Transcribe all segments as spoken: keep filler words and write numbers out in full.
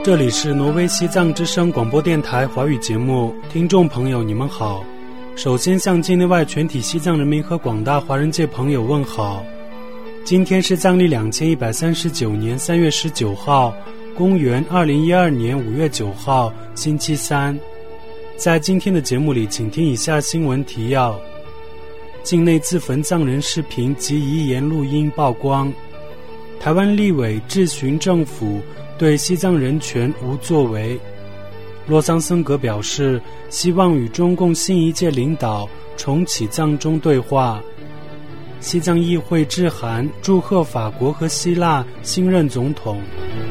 这里是挪威西藏之声广播电台华语节目，听众朋友你们好。首先向境内外全体西藏人民和广大华人界朋友问好。今天是藏历两千一百三十九年三月十九号，公元二零一二年五月九号，星期三。在今天的节目里，请听以下新闻提要：境内自焚藏人视频及遗言录音曝光，台湾立委质询政府对西藏人权无作为。洛桑森格表示，希望与中共新一届领导重启藏中对话。西藏议会致函祝贺法国和希腊新任总统。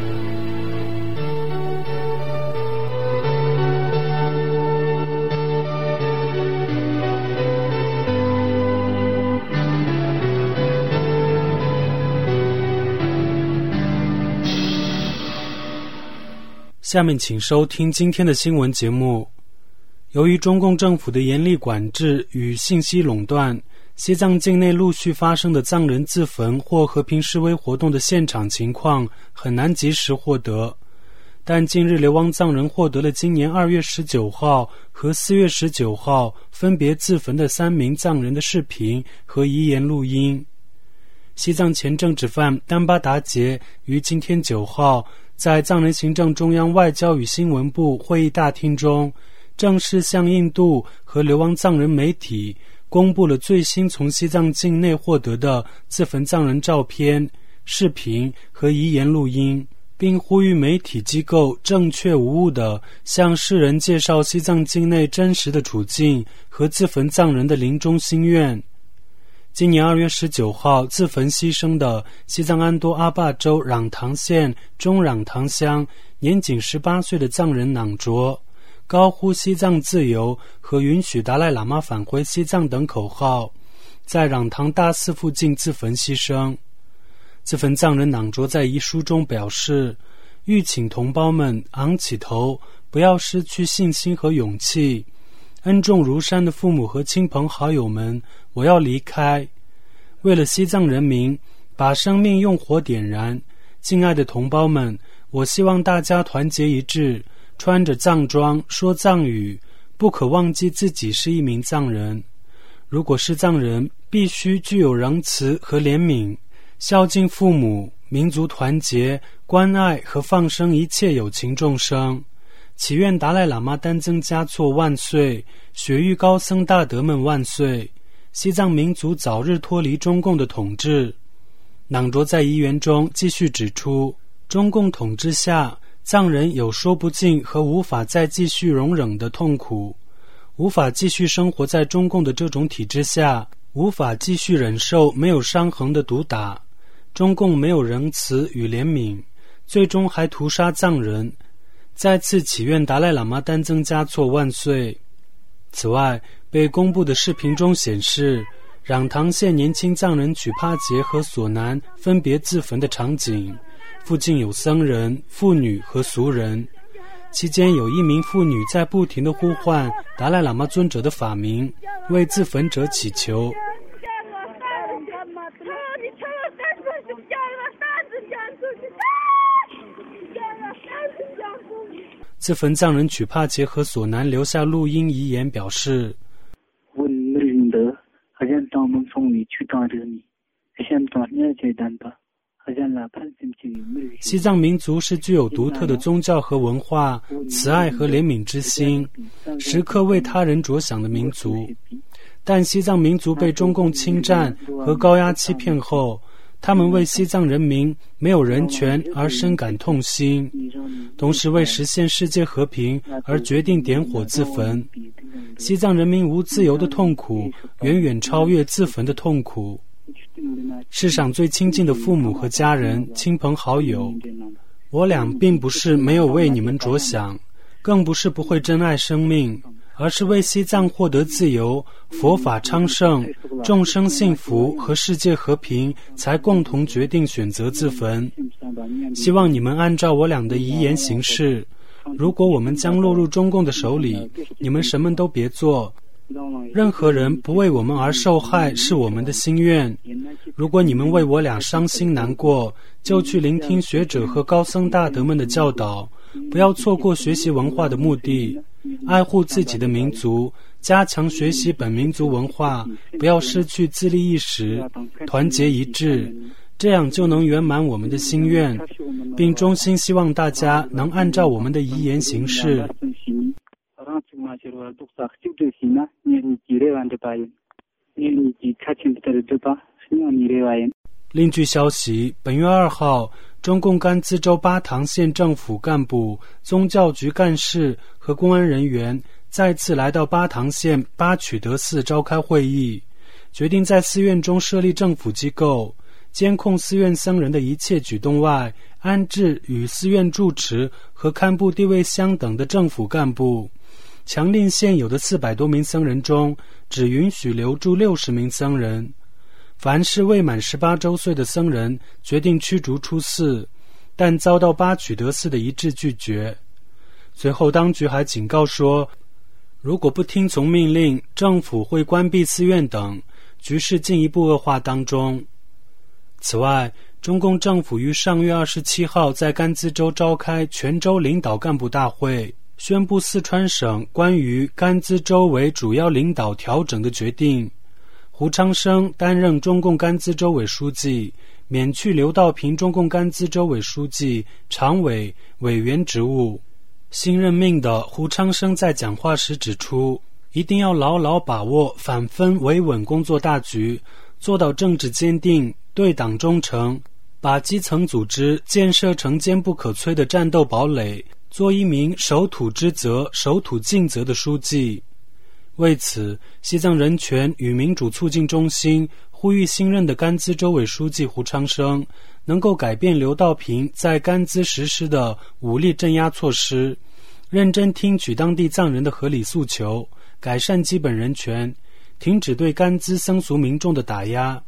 下面请收听今天的新闻节目。由于中共政府的严厉管制与信息垄断，西藏境内陆续发生的藏人自焚或和平示威活动的现场情况很难及时获得。但近日流亡藏人获得了今年二月十九号和四月十九号分别自焚的三名藏人的视频和遗言录音。西藏前政治犯丹巴达杰于今天九号在藏人行政中央外交与新闻部会议大厅中，正式向印度和流亡藏人媒体公布了最新从西藏境内获得的自焚藏人照片、视频和遗言录音，并呼吁媒体机构正确无误地向世人介绍西藏境内真实的处境和自焚藏人的临终心愿。今年二月十九号自焚牺牲的西藏安多阿坝州壤塘县中壤塘乡年仅十八岁的藏人囊卓，高呼西藏自由和允许达赖喇嘛返回西藏等口号，在壤塘大寺附近自焚牺牲。自焚藏人囊卓在遗书中表示，欲请同胞们昂起头，不要失去信心和勇气。恩重如山的父母和亲朋好友们，我要离开。为了西藏人民，把生命用火点燃。敬爱的同胞们，我希望大家团结一致，穿着藏装，说藏语，不可忘记自己是一名藏人。如果是藏人，必须具有仁慈和怜悯，孝敬父母，民族团结，关爱和放生一切有情众生。祈愿达赖喇嘛丹增嘉措万岁，雪域高僧大德们万岁，西藏民族早日脱离中共的统治。囊卓在遗言中继续指出，中共统治下，藏人有说不尽和无法再继续容忍的痛苦，无法继续生活在中共的这种体制下，无法继续忍受没有伤痕的毒打。中共没有仁慈与怜悯，最终还屠杀藏人。再次祈愿达赖喇嘛丹增嘉措万岁。此外，被公布的视频中显示，壤塘县年轻藏人曲帕杰和索南分别自焚的场景，附近有僧人、妇女和俗人。期间有一名妇女在不停地呼唤达赖喇嘛尊者的法名，为自焚者祈求。自焚藏人曲帕杰和索南留下录音遗言表示，西藏民族是具有独特的宗教和文化、慈爱和怜悯之心，时刻为他人着想的民族。但西藏民族被中共侵占和高压欺骗后，他们为西藏人民没有人权而深感痛心，同时为实现世界和平而决定点火自焚。西藏人民无自由的痛苦远远超越自焚的痛苦。世上最亲近的父母和家人、亲朋好友，我俩并不是没有为你们着想，更不是不会珍爱生命，而是为西藏获得自由、佛法昌盛、众生幸福和世界和平，才共同决定选择自焚。希望你们按照我俩的遗言行事。如果我们将落入中共的手里，你们什么都别做。任何人不为我们而受害是我们的心愿。如果你们为我俩伤心难过，就去聆听学者和高僧大德们的教导， 不要错过学习文化的目的，爱护自己的民族，加强学习本民族文化，不要失去自立意识，团结一致，这样就能圆满我们的心愿，并衷心希望大家能按照我们的遗言行事。另据消息，本月二号，中共甘孜州巴塘县政府干部、宗教局干事和公安人员再次来到巴塘县巴曲德寺召开会议，决定在寺院中设立政府机构，监控寺院僧人的一切举动外，安置与寺院住持和堪布地位相等的政府干部。强令现有的四百多名僧人中，只允许留住六十名僧人。凡是未满十八周岁的僧人，决定驱逐出寺，但遭到巴曲德寺的一致拒绝。随后，当局还警告说，如果不听从命令，政府会关闭寺院等，局势进一步恶化当中。此外，中共政府于上月二十七号在甘孜州召开全州领导干部大会，宣布四川省关于甘孜州为主要领导调整的决定。胡昌生担任中共甘孜州委书记，免去刘道平中共甘孜州委书记、常委、委员职务。新任命的胡昌生在讲话时指出，一定要牢牢把握反分维稳工作大局，做到政治坚定、对党忠诚，把基层组织建设成坚不可摧的战斗堡垒，做一名守土之责、守土尽责的书记。为此，西藏人权与民主促进中心呼吁新任的甘孜州委书记胡昌生能够改变刘道平在甘孜实施的武力镇压措施，认真听取当地藏人的合理诉求，改善基本人权，停止对甘孜僧俗民众的打压。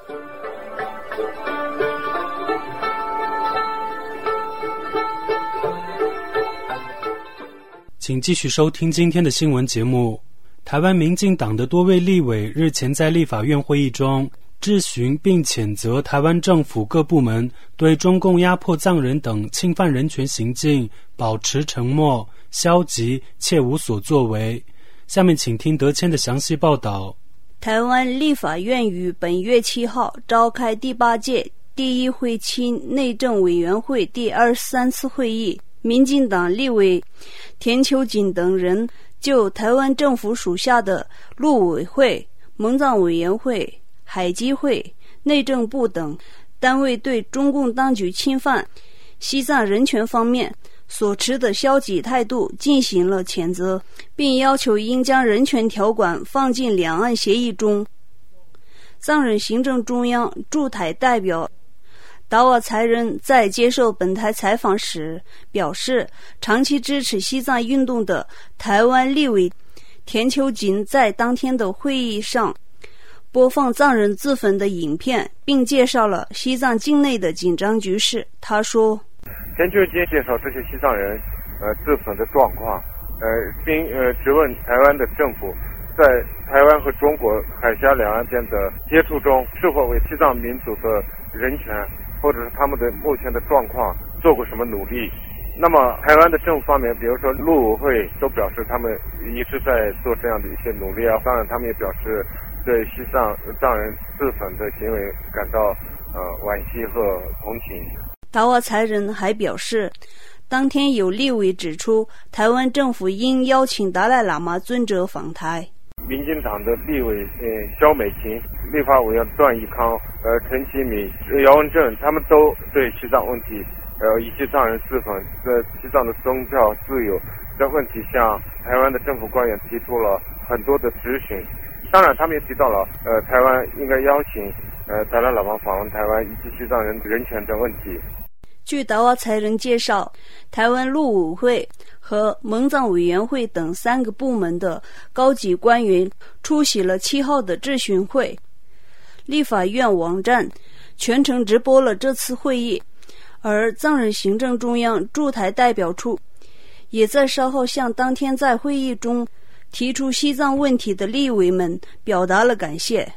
请继续收听今天的新闻节目。台湾民进党的多位立委日前在立法院会议中质询并谴责台湾政府各部门对中共压迫藏人等侵犯人权行径保持沉默、消极且无所作为。下面请听德谦的详细报道。 台湾立法院于本月七号召开第八届第一会期内政委员会第二十三次会议，民进党立委田秋瑾等人就台湾政府属下的陆委会、蒙藏委员会、海基会、内政部等单位对中共当局侵犯西藏人权方面所持的消极态度进行了谴责，并要求应将人权条款放进两岸协议中。藏人行政中央驻台代表达瓦才仁在接受本台采访时表示，长期支持西藏运动的台湾立委田秋瑾在当天的会议上播放藏人自焚的影片，并介绍了西藏境内的紧张局势。他说， 田秋瑾介绍这些西藏人呃自焚的状况，呃并呃质问台湾的政府在台湾和中国海峡两岸间的接触中是否为西藏民族的人权或者是他们的目前的状况做过什么努力。那么台湾的政府方面，比如说陆委会都表示他们一直在做这样的一些努力啊，当然他们也表示对西藏藏人自焚的行为感到呃惋惜和同情。 达瓦才仁还表示，当天有立委指出，台湾政府应邀请达赖喇嘛尊者访台。 民进党的立委呃萧美琴、立法委员段义康、呃陈其敏、姚文正，他们都对西藏问题呃以及藏人自焚、在西藏的宗教自由的问题向台湾的政府官员提出了很多的质询。当然他们也提到了呃台湾应该邀请呃达赖喇嘛访问台湾以及西藏人人权的问题。 据达瓦才仁介绍，台湾陆委会和蒙藏委员会等三个部门的高级官员出席了七号的质询会。立法院网站全程直播了这次会议，而藏人行政中央驻台代表处也在稍后向当天在会议中提出西藏问题的立委们表达了感谢。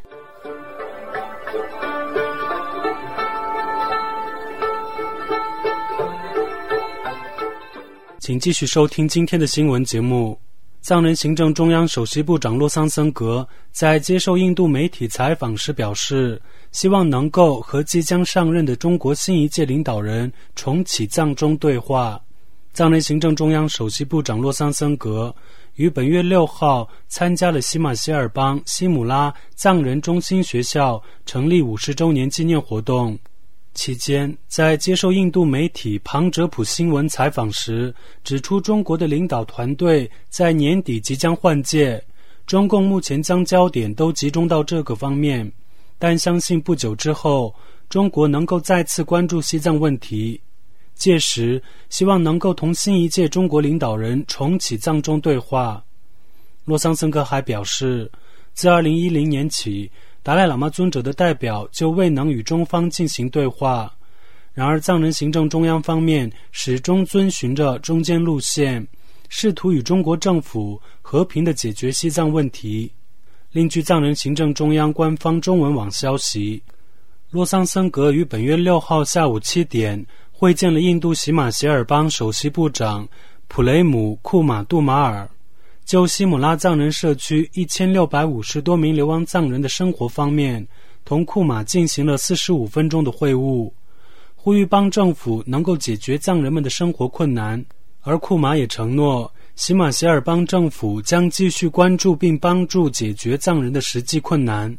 请继续收听今天的新闻节目。藏人行政中央首席部长洛桑森格在接受印度媒体采访时表示，希望能够和即将上任的中国新一届领导人重启藏中对话。藏人行政中央首席部长洛桑森格于本月六号参加了喜马偕尔邦西姆拉藏人中心学校成立五十周年纪念活动。期间，在接受印度媒体旁哲普新闻采访时，指出中国的领导团队在年底即将换届，中共目前将焦点都集中到这个方面，但相信不久之后，中国能够再次关注西藏问题。届时，希望能够同新一届中国领导人重启藏中对话。洛桑森格还表示，自二零一零年起，达赖喇嘛尊者的代表就未能与中方进行对话，然而藏人行政中央方面始终遵循着中间路线，试图与中国政府和平地解决西藏问题。另据藏人行政中央官方中文网消息，洛桑森格于本月六号下午七点会见了印度喜马偕尔邦首席部长普雷姆库马杜马尔，就西姆拉藏人社区一千六百五十多名流亡藏人的生活方面，同库马进行了四十五分钟的会晤，呼吁邦政府能够解决藏人们的生活困难。而库马也承诺，喜马偕尔邦政府将继续关注并帮助解决藏人的实际困难。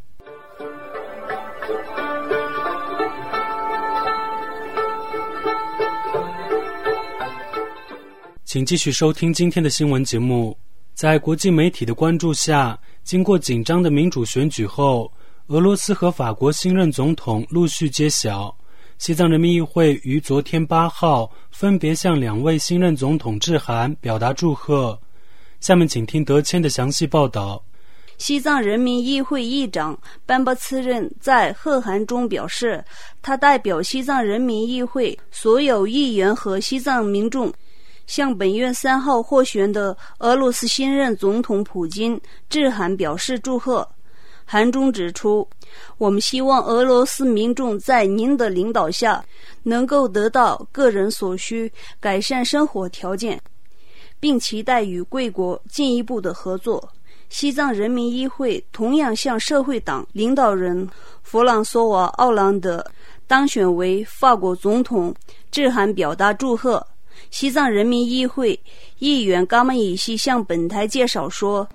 请继续收听今天的新闻节目。在国际媒体的关注下，经过紧张的民主选举后，俄罗斯和法国新任总统陆续揭晓。西藏人民议会于昨天八号分别向两位新任总统致函，表达祝贺。下面请听德谦的详细报道。 西藏人民议会议长班巴次任在贺函中表示，他代表西藏人民议会所有议员和西藏民众，向本月三号获选的俄罗斯新任总统普京致函表示祝贺。函中指出，我们希望俄罗斯民众在您的领导下能够得到个人所需，改善生活条件，并期待与贵国进一步的合作。西藏人民议会同样向社会党领导人弗朗索瓦·奥朗德当选为法国总统致函表达祝贺。西藏人民议会议员嘎玛伊西向本台介绍说，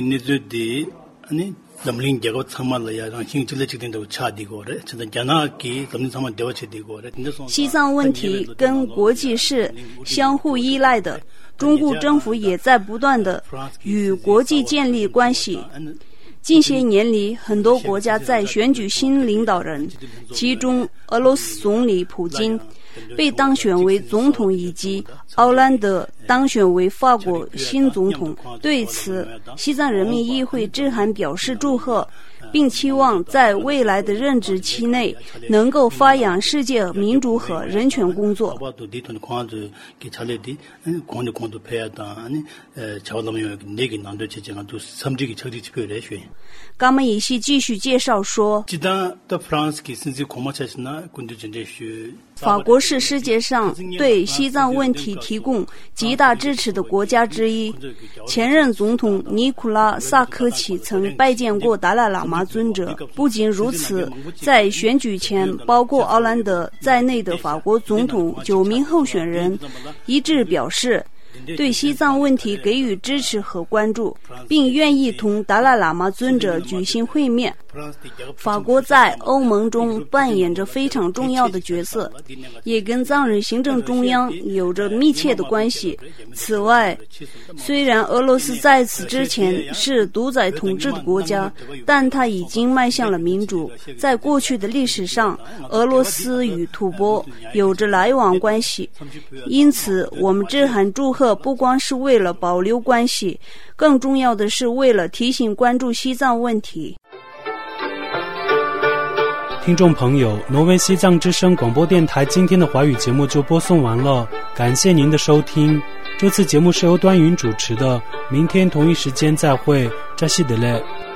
西藏问题跟国际是相互依赖的，中共政府也在不断的与国际建立关系。近些年里，很多国家在选举新领导人，其中俄罗斯总理普京被当选为总统，以及奥兰德当选为法国新总统。对此，西藏人民议会致函表示祝贺，并期望在未来的任职期内能够发扬世界民主和人权工作。嘎玛伊西继续介绍说，法国是世界上对西藏问题提供极大支持的国家之一。前任总统尼古拉萨科齐曾拜见过达赖喇嘛尊者。不仅如此，在选举前，包括奥兰德在内的法国总统九名候选人一致表示对西藏问题给予支持和关注，并愿意同达赖喇嘛尊者举行会面。法国在欧盟中扮演着非常重要的角色，也跟藏人行政中央有着密切的关系。此外，虽然俄罗斯在此之前是独裁统治的国家，但它已经迈向了民主。在过去的历史上，俄罗斯与吐蕃有着来往关系，因此我们致函祝贺不光是为了保留关系，更重要的是为了提醒关注西藏问题。 听众朋友，挪威西藏之声广播电台今天的华语节目就播送完了，感谢您的收听。这次节目是由端云主持的，明天同一时间再会，扎西德勒。